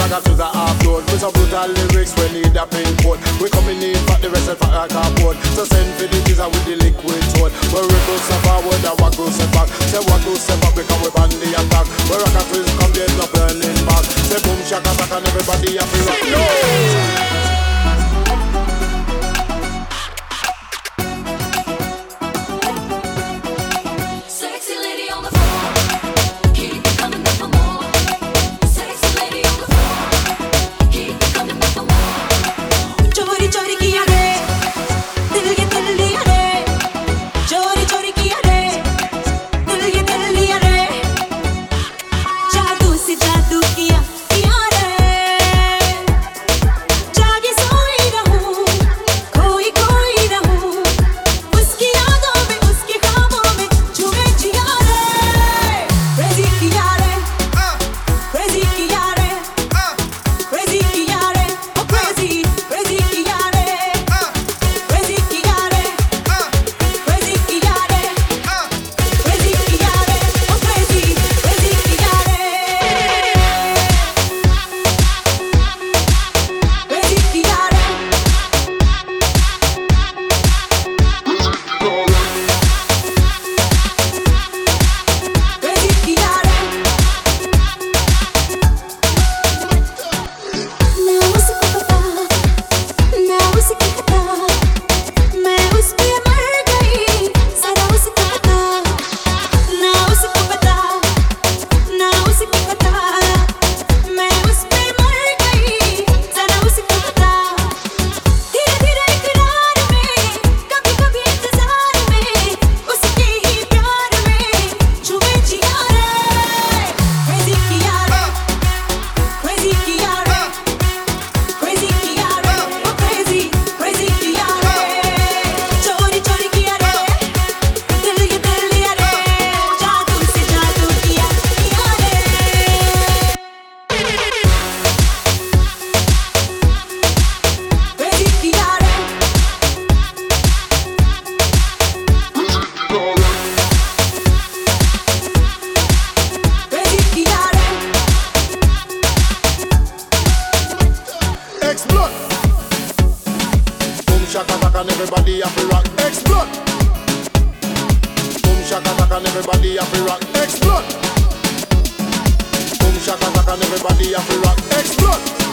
got to the half load. With some brutal lyrics, we need a pink code. We coming in for the rest of our cardboard. So send for the teaser with the liquid soul. We go step forward and walk go step back. Say what go step up because we ban the attack. We rock a twist, come there's no burning back. Say boom shaka attack and everybody happy rock. No! and everybody have to rock. Explode. Boom shaka shaka and everybody have to rock. Explode. Boom shaka shaka and everybody have to rock. Explode.